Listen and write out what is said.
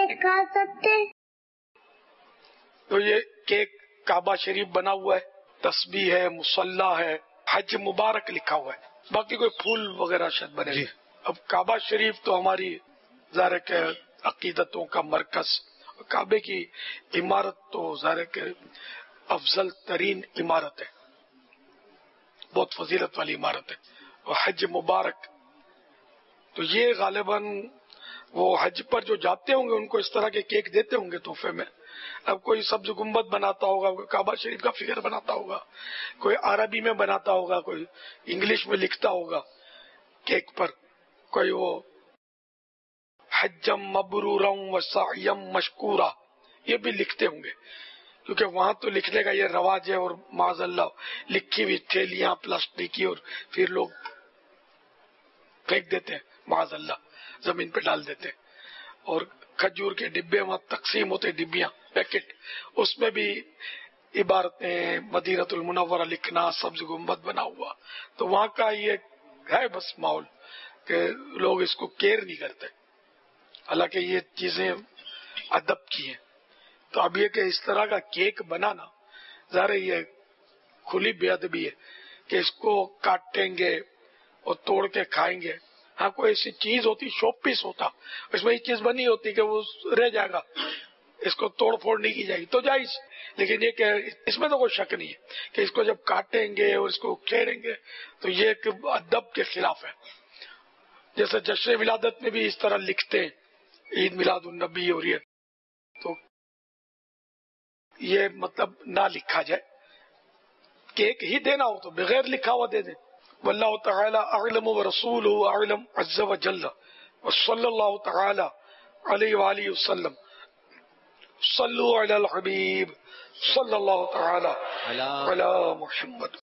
Cake کھا سکتے؟ تو یہ کیک کعبہ شریف بنا ہوا ہے، تسبیح ہے، مصلی ہے، حج مبارک لکھا ہوا ہے، باقی کوئی پھول وغیرہ شاید بنے گے۔ اب کعبہ شریف تو ہماری ظاہر ہے کہ عقیدتوں کا مرکز، کعبے کی عمارت تو ظاہر ہے کہ افضل ترین عمارت ہے، بہت فضیلت والی عمارت ہے، اور حج مبارک تو یہ غالباً وہ حج پر جو جاتے ہوں گے ان کو اس طرح کے کیک دیتے ہوں گے تحفے میں۔ اب کوئی سبز گنبد بناتا ہوگا، کوئی کعبہ شریف کا فگر بناتا ہوگا، کوئی عربی میں بناتا ہوگا، کوئی انگلش میں لکھتا ہوگا کیک پر، کوئی وہ حجم مبرورم و سعیم مشکورا یہ بھی لکھتے ہوں گے، کیونکہ وہاں تو لکھنے کا یہ رواج ہے، اور معاذ اللہ لکھی ہوئی تھیلیاں پلاسٹک کی اور پھر لوگ پھینک دیتے ہیں، معاذ اللہ زمین پہ ڈال دیتے ہیں، اور کھجور کے ڈبے وہاں تقسیم ہوتے ڈبیاں پیکٹ، اس میں بھی عبارتیں مدینۃ المنورہ لکھنا، سبز گنبد بنا ہوا، تو وہاں کا یہ ہے بس ماحول کہ لوگ اس کو کیئر نہیں کرتے، حالانکہ یہ چیزیں ادب کی ہیں۔ تو اب یہ کہ اس طرح کا کیک بنانا ظاہر ہے یہ کھلی بے ادبی ہے کہ اس کو کاٹیں گے اور توڑ کے کھائیں گے۔ ہاں کوئی ایسی چیز ہوتی، شوپ پیس ہوتا، اس میں یہ چیز بنی ہوتی کہ وہ رہ جائے گا، اس کو توڑ پھوڑ نہیں کی جائے گی تو جائز، لیکن یہ کہ اس میں تو کوئی شک نہیں ہے کہ اس کو جب کاٹیں گے اور اس کو کھیڑیں گے تو یہ کہ ادب کے خلاف ہے۔ جیسے جشن ولادت میں بھی اس طرح لکھتے ہیں، عید میلاد النبی، اور یہ تو یہ مطلب نہ لکھا جائے، کیک ہی دینا ہو تو بغیر لکھا ہوا دے دیں۔ واللہ تعالی اعلم ورسولہ اعلم عز وجل، وصلی اللہ تعالی علیہ وآلہ وسلم۔ صلوا علی الحبیب صلی اللہ تعالی علی محمد۔